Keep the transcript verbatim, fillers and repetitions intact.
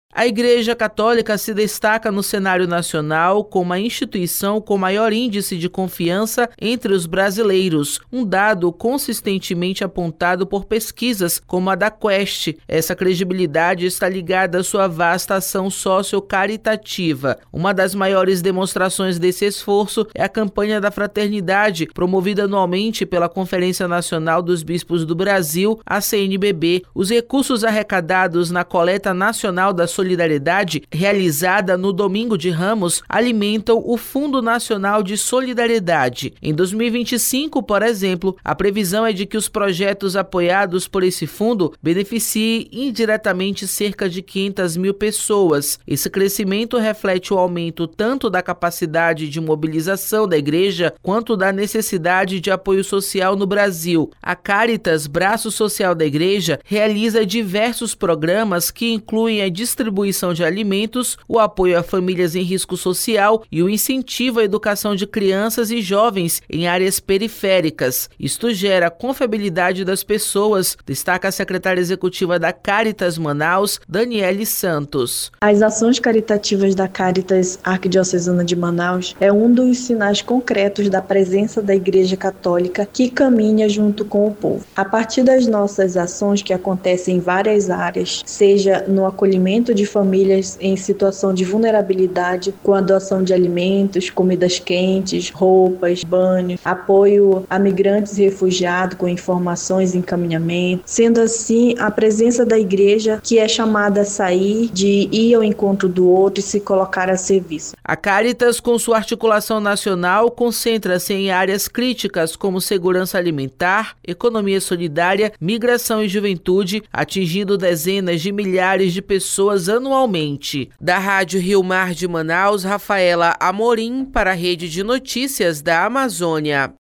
A Igreja Católica se destaca no cenário nacional como a instituição com maior índice de confiança entre os brasileiros, um dado consistentemente apontado por pesquisas como a da Quest. Essa credibilidade está ligada à sua vasta ação socio-caritativa. Uma das maiores demonstrações desse esforço é a campanha da fraternidade, promovida anualmente pela Conferência Nacional dos Bispos do Brasil, a C N B B. Os recursos arrecadados na coleta nacional da Solidariedade, realizada no Domingo de Ramos, alimentam o Fundo Nacional de Solidariedade. Em dois mil e vinte e cinco, por exemplo, a previsão é de que os projetos apoiados por esse fundo beneficiem indiretamente cerca de quinhentas mil pessoas. Esse crescimento reflete o aumento tanto da capacidade de mobilização da Igreja quanto da necessidade de apoio social no Brasil. A Caritas, braço social da Igreja, realiza diversos programas que incluem a distribuição distribuição de alimentos, o apoio a famílias em risco social e o incentivo à educação de crianças e jovens em áreas periféricas. Isto gera a confiabilidade das pessoas, destaca a secretária executiva da Caritas Manaus, Daniele Santos. As ações caritativas da Caritas Arquidiocesana de Manaus é um dos sinais concretos da presença da Igreja Católica que caminha junto com o povo. A partir das nossas ações que acontecem em várias áreas, seja no acolhimento de famílias em situação de vulnerabilidade, com a doação de alimentos, comidas quentes, roupas, banhos, apoio a migrantes e refugiados com informações e encaminhamento. Sendo assim, a presença da igreja que é chamada a sair, de ir ao encontro do outro e se colocar a serviço. A Caritas, com sua articulação nacional, concentra-se em áreas críticas como segurança alimentar, economia solidária, migração e juventude, atingindo dezenas de milhares de pessoas anualmente. Da Rádio Rio Mar de Manaus, Rafaela Amorim para a Rede de Notícias da Amazônia.